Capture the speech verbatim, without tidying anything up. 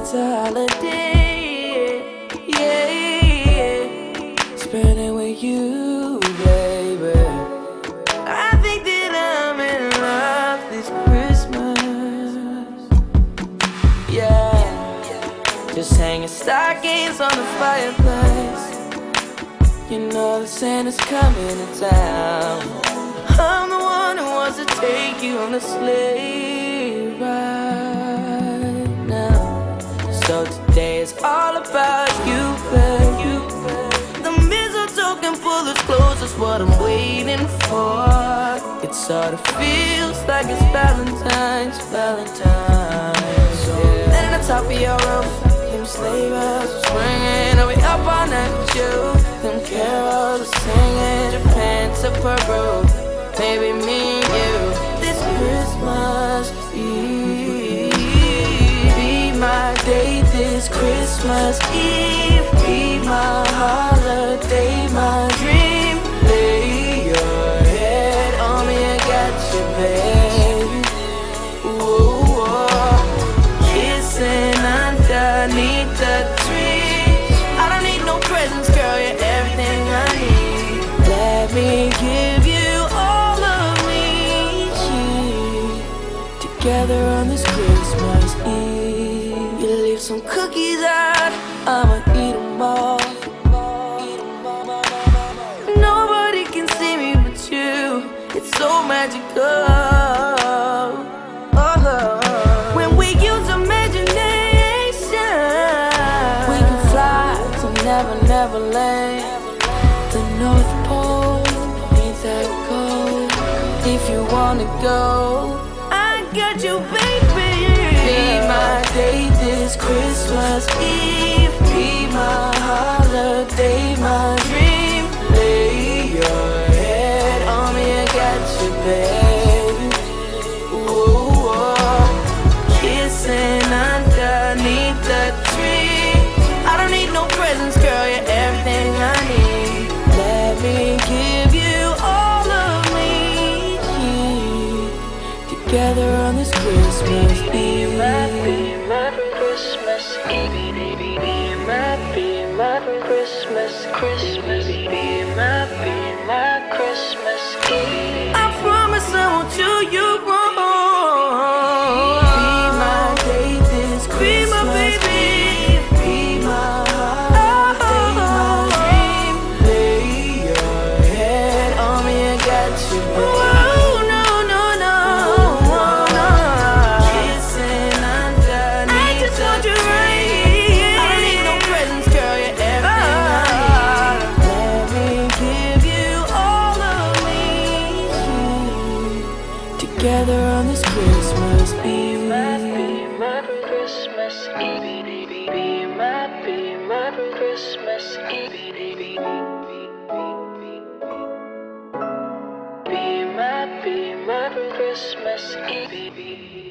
it's a holiday, yeah. Spend it with you, baby. I think that I'm in love this Christmas, yeah. Just hanging stockings on the fireplace. You know the Santa's coming to town. I'm the one who wants to take you on the sleigh right now. So today is all about you, babe. The mistletoe can pull us close, that's what I'm waiting for. It sort of feels like it's Valentine's, Valentine's, yeah. Then on the top of your roof, them sleigh bells are swinging. I'll be up all night with you. Them carols are singing, Japan to Peru. Baby, me and you, this Christmas Eve. Be my day this Christmas Eve. Be my holiday, my dream. Lay your head on me, I got you, babe. Ooh, oh. Kissing underneath the tree. I don't need no presents, girl, you're everything I need. Let me give you together on this Christmas Eve. You leave some cookies out, I'ma eat them all. Nobody can see me but you, it's so magical. Oh, when we use imagination, we can fly to Never, Never Land. The North Pole ain't that cold. If you wanna go, got you, baby. Be my day this Christmas Eve. Be my holiday, my dream. Lay your head on me, I got you, baby. Ooh, oh. Kissing underneath the tree. I don't need no presents, girl, you're everything I need. Let me give you all of me, together on this Christmas Eve. Be my, be my Christmas Eve. Be my, be my Christmas, Christmas. Be my, be my Christmas Eve. I promise I won't do you wrong. Be my day this Christmas. Be my baby. Be my holiday, my dream. Lay your head on me, I got you, baby. Together on this Christmas Eve. Be my Christmas Eve. Be my, be my Christmas Eve. Be my, be my Christmas Eve.